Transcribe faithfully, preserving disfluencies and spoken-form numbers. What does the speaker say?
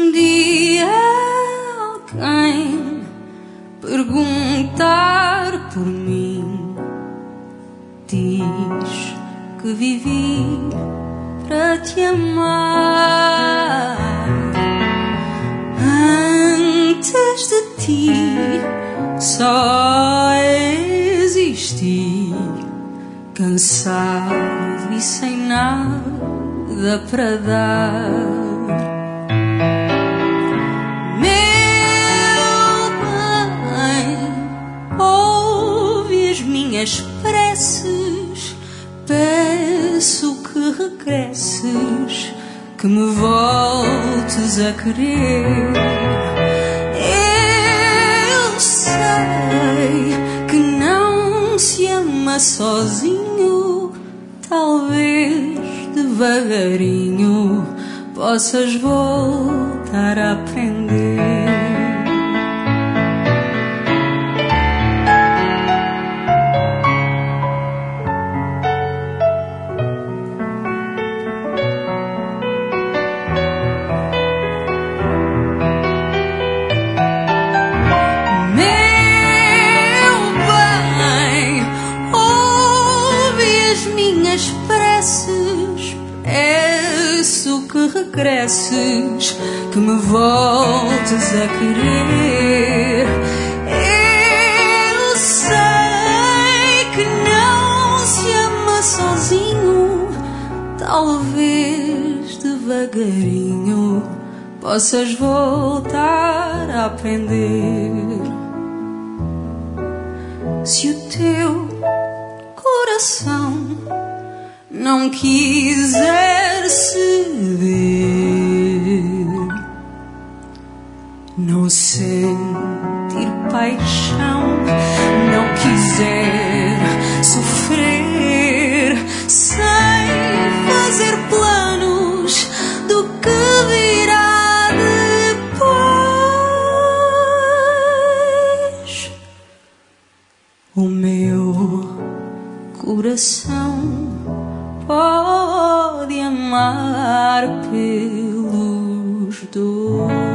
um dia alguém perguntar por mim, diz que vivi para te amar. Antes de ti só existi, cansado e sem nada para dar. Meu bem, ouve as minhas preces, peço que regresses, que me voltes a querer. Eu sei que não se ama sozinho, talvez devagarinho possas voltar a aprender. Peço que regresses, que me voltes a querer. Eu sei que não se ama sozinho, talvez devagarinho possas voltar a aprender. Se o teu coração não quiser ceder, não sentir paixão, não quiser sofrer, sem fazer planos do que virá depois, o meu coração pode amar pelos dois.